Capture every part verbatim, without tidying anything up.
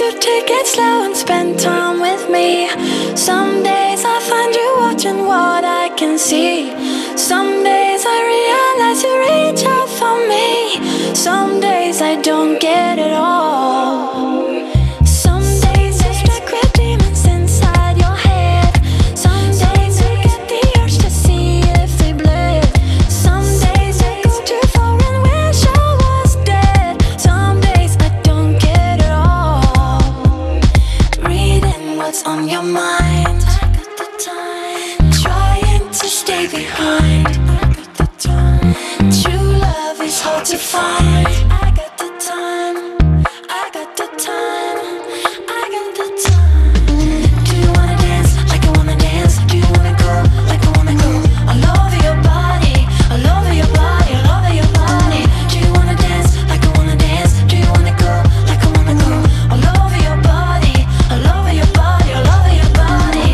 to take it slow and spend time with me. Some days I find you watching what I can see. Some days I realize you reach out for me. Some days I don't get it all. Some days you're stuck with demons inside your head. Some days you get the urge to see if they bled. Some days I go too far and wish I was dead. Some days I don't get it all. Reading what's on your mind. I got the time. Trying to stay behind. I got the time. True love is hard to find. I got the time. I got the time. I got the time. Do you wanna dance like I wanna dance? Do you wanna go like I wanna go? All over your body, all over your body, all over your body. Do you wanna dance like I wanna dance? Do you wanna go like I wanna go? All over your body, all over your body, all over your body.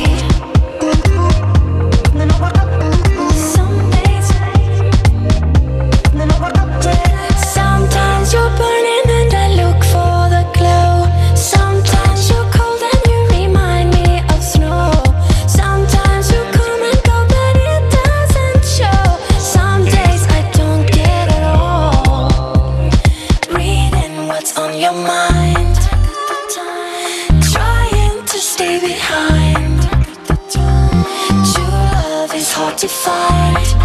Some days, sometimes you're burning and I look for the glow. Sometimes you're cold and you remind me of snow. Sometimes you come and go but it doesn't show. Some days I don't get it all. Reading what's on your mind. Trying to stay behind. True love is hard to find.